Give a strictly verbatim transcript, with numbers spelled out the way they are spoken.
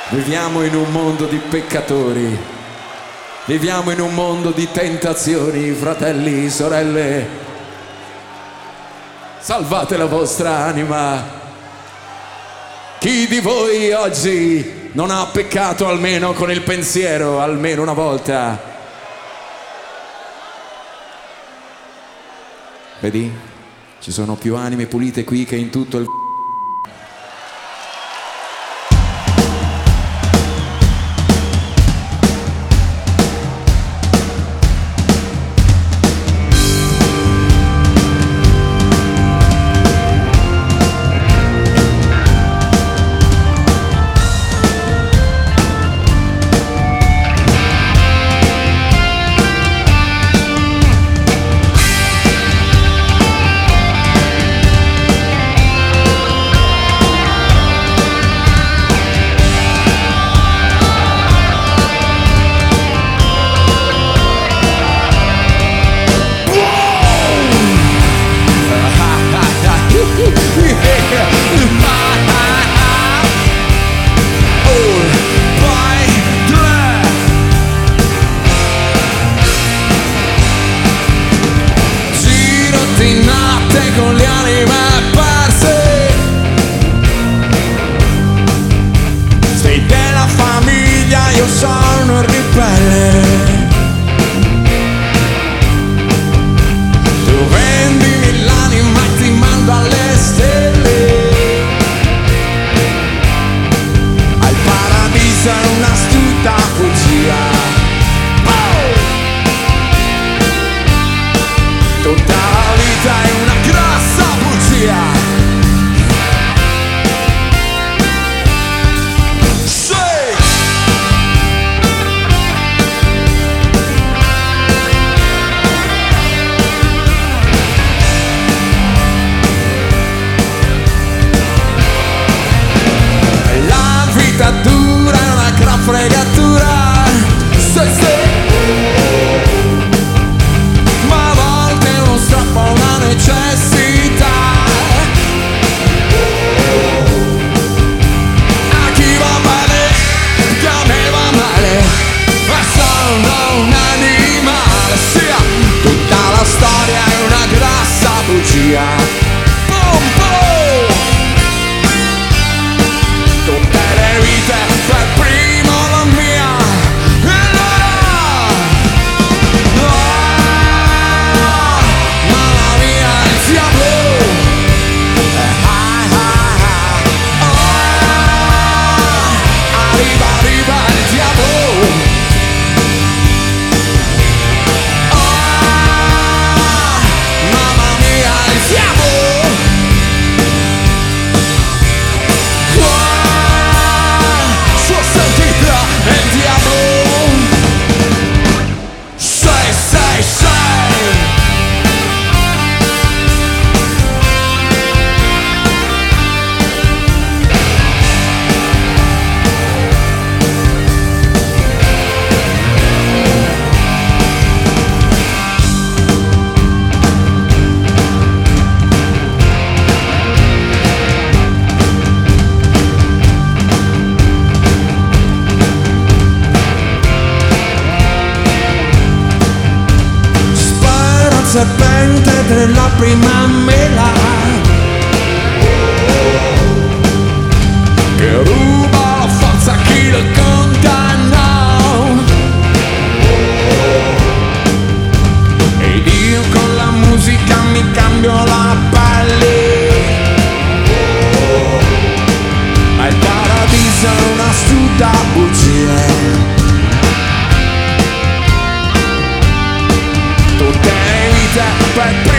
Viviamo in un mondo di peccatori, viviamo in un mondo di tentazioni, fratelli, sorelle. Salvate la vostra anima. Chi di voi oggi non ha peccato almeno con il pensiero, almeno una volta? Vedi? Ci sono più anime pulite qui che in tutto il con le anime perse, sei della famiglia, io sono il ribelle. Tu vendimi l'anima e ti mando alle stelle. Al paradiso è un'astuta bugia. Tutta la vita è una grassa bugia. Sì! La vita dura è una gran fregatura. Sì, sì! Necessità. A chi va male, che a me va male, ma sono un animale. Sia tutta la storia è una grassa bugia. Boom, boom. Tutte le vite per primo la mia. Serpente della prima mela che ruba la forza a chi lo condanna. Ed io con la musica mi cambio la pelle. Ma il paradiso è un'astuta bugia. Tutte le vite per